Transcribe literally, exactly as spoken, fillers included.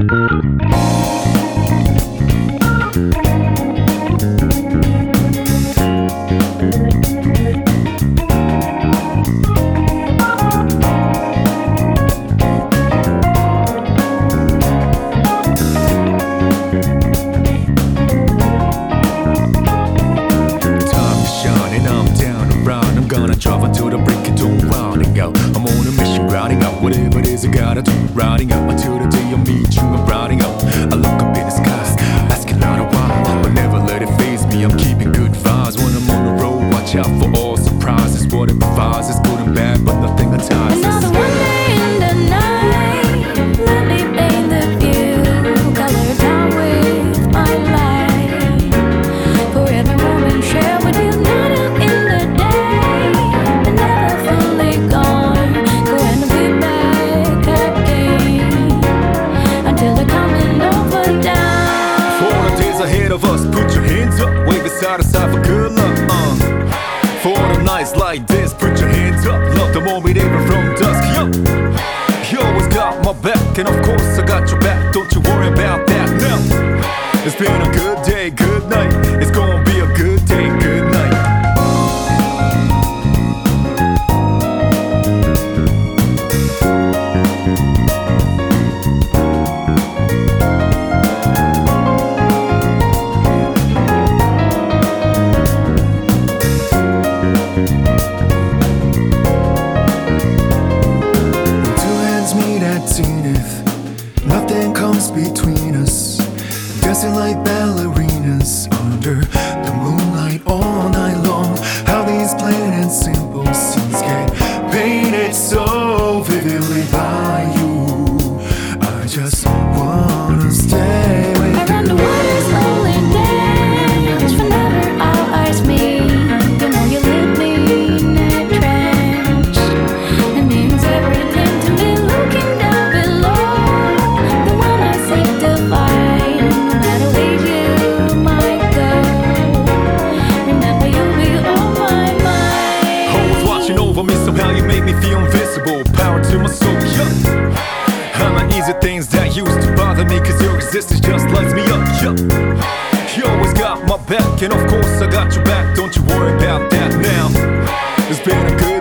Travel to the break of dawn, rounding out. I'm on a mission, routing out whatever it is I gotta do. Routing out until the day I meet you. I'm routing out. I look up in the skies, asking out a while, but never let it faze me. I'm keeping good vibes when I'm on the road. Watch out for all surprises. What it provides is good and bad, but nothing entices. Another one day in the night, let me paint the view, color down with my light. For every moment share with you, not out in the day, but never fully gone. Going to be back again until the coming over down. For the days ahead of us, put your hands up, wave it side to side for good luck. Uh. For the nights like this, put your hands up. Love the moment even from dusk. Yo, you always got my back, and of course I got your back. Don't you worry about that now. It's been a good day, good night. It's gonna be a good day, good night. Nothing comes between us, dancing like ballerinas under the moonlight all night long. How these plain and simple scenes get painted so vividly by you. I just wanna stay with you. Around the water slowly dance, whenever all eyes meet. You know you leave me in a trance. It means everything to me, looking down below. The one I seek to find, no matter where you might go. Remember you'll be on my mind. Always watching over me, somehow you make me feel invisible. Power to my soul, yeah. I'm not easy things that used to bother me, cause your existence just lights me up, yeah. You always got my back, and of course I got your back. Don't you worry about that now. It's been a good